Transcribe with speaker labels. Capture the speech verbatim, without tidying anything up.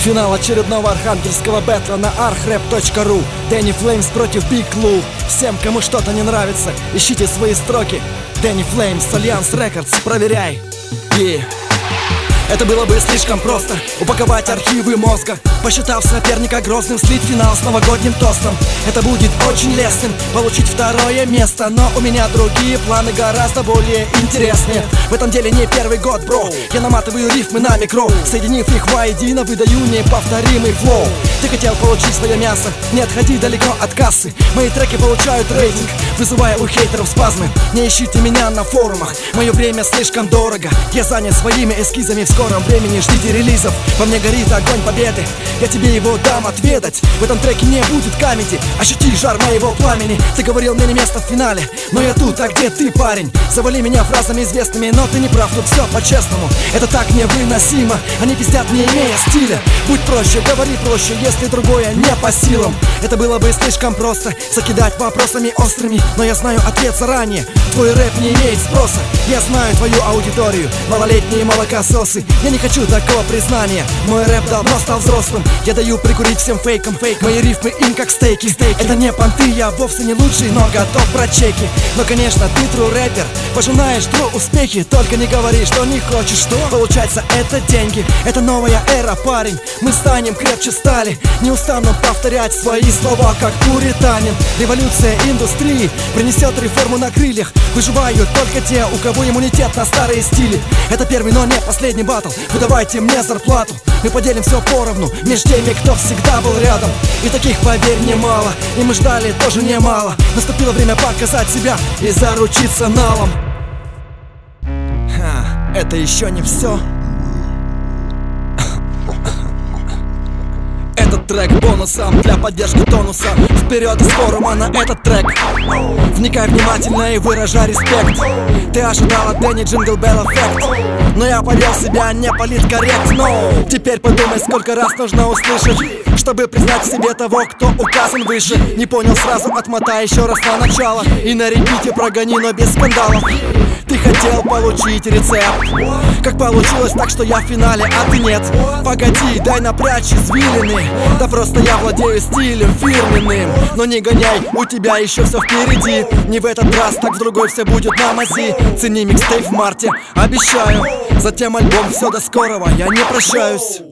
Speaker 1: Финал очередного архангельского бэтла на архрэп точка ру. Дэнни Флеймс против Биг Лу. Всем, кому что-то не нравится, ищите свои строки. Дэнни Флеймс, Альянс Рекордс, проверяй. И... это было бы слишком просто упаковать архивы мозга, посчитав соперника грозным, слить финал с новогодним тостом. Это будет очень лестным, получить второе место. Но у меня другие планы, гораздо более интересные. В этом деле не первый год, бро. Я наматываю рифмы на микро, соединив их воедино, выдаю неповторимый флоу. Ты хотел получить свое мясо, не отходи далеко от кассы. Мои треки получают рейтинг, вызывая у хейтеров спазмы. Не ищите меня на форумах, мое время слишком дорого. Я занят своими эскизами, в скором времени ждите релизов. Во мне горит огонь победы, я тебе его дам отведать. В этом треке не будет камеди, ощути жар моего пламени. Ты говорил, мне не место в финале, но я тут, а где ты, парень? Завали меня фразами известными, но ты не прав, тут все по-честному. Это так невыносимо, они пиздят, не имея стиля. Будь проще, говори проще, если другое не по силам. Это было бы слишком просто, закидать вопросами острыми. Но я знаю ответ заранее, твой рэп не имеет спроса. Я знаю твою аудиторию, малолетние молокососы. Я не хочу такого признания, мой рэп давно стал взрослым. Я даю прикурить всем фейкам, фейк. Мои рифмы им как стейки, стейки. Это не понты, я вовсе не лучший, но готов брать чеки. Но конечно, ты тру рэпер, пожинаешь тру успехи. Только не говори, что не хочешь, что получается это деньги. Это новая эра, парень, мы станем крепче стали. Не устану повторять свои слова, как пуританин. Революция индустрии принесет реформу на крыльях. Выживают только те, у кого иммунитет на старые стили. Это первый, но не последний баттл. Вы давайте мне зарплату, мы поделим все поровну между теми, кто всегда был рядом. И таких, поверь, немало, и мы ждали тоже немало. Наступило время показать себя и заручиться налом. Ха, это еще не все. Этот трек бонусом для поддержки тонуса. Вперед из форума на этот трек. Вникай внимательно и выражай респект. Ты ожидал от Дэнни Джингл Белл эффект, но я повел себя не политкорректно. Теперь подумай, сколько раз нужно услышать, чтобы признать в себе того, кто указан выше. Не понял сразу, отмотай еще раз на начало и на репите прогони, но без скандалов. Ты хотел получить рецепт, как получилось так, что я в финале, а ты нет. Погоди, дай напрячь извилины. Да просто я владею стилем фирменным. Но не гоняй, у тебя еще все впереди. Не в этот раз, так в другой все будет на мази. Цени микстейп в марте, обещаю. Затем альбом, все, до скорого, я не прощаюсь.